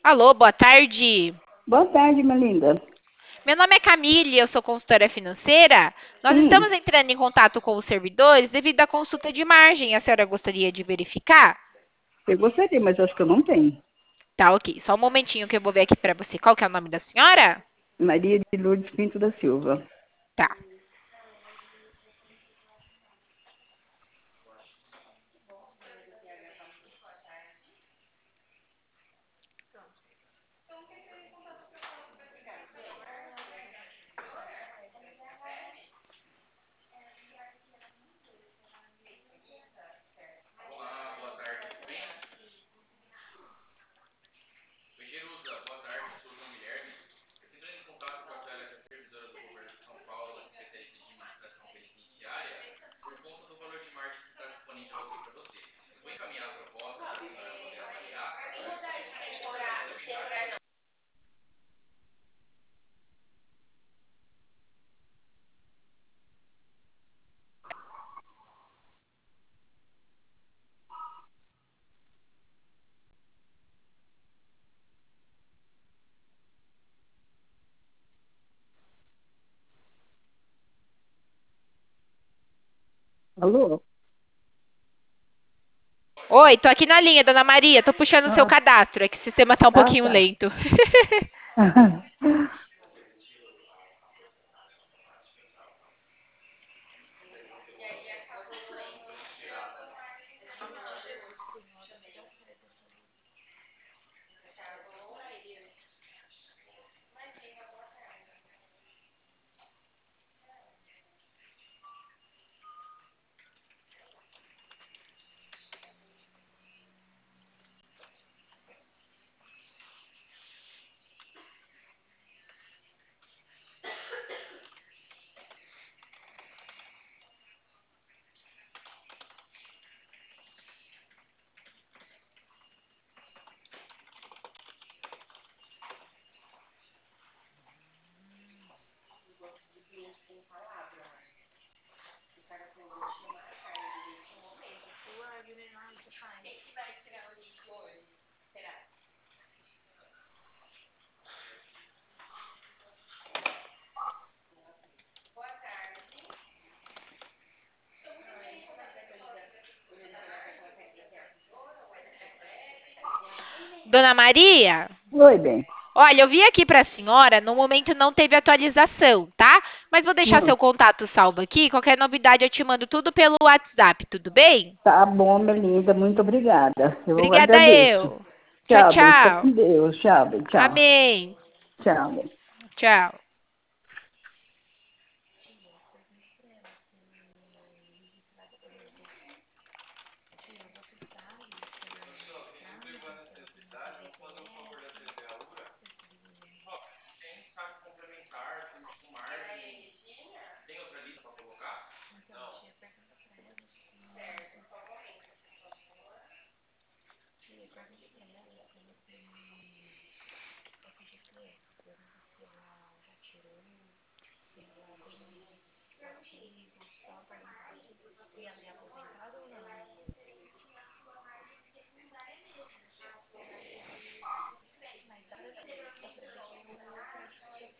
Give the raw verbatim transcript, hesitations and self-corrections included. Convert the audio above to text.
Alô, boa tarde. Boa tarde, minha linda. Meu nome é Camille, eu sou consultora financeira. Nós estamos Sim, entrando em contato com os servidores devido à consulta de margem. A senhora gostaria de verificar? eu gostaria, mas acho que eu não tenho. Tá, ok. Só um momentinho que eu vou ver aqui para você. Qual que é o nome da senhora? Maria de Lourdes Pinto da Silva. Tá. Alô? Oi, tô aqui na linha, dona Maria. Tô puxando o seu Ah, cadastro. É que o sistema tá um ah, pouquinho tá. lento. Dona Maria? Oi, bem. Olha, eu vi aqui para a senhora, no momento não teve atualização, tá? Mas vou deixar Hum, seu contato salvo aqui. Qualquer novidade eu te mando tudo pelo WhatsApp, tudo bem? Tá bom, minha linda. Muito obrigada. Eu Obrigada agradeço. eu. Tchau, Tchau, bem. Fica tchau. com Deus. Tchau, bem. Tchau. Amém. Tchau, bem. Tchau.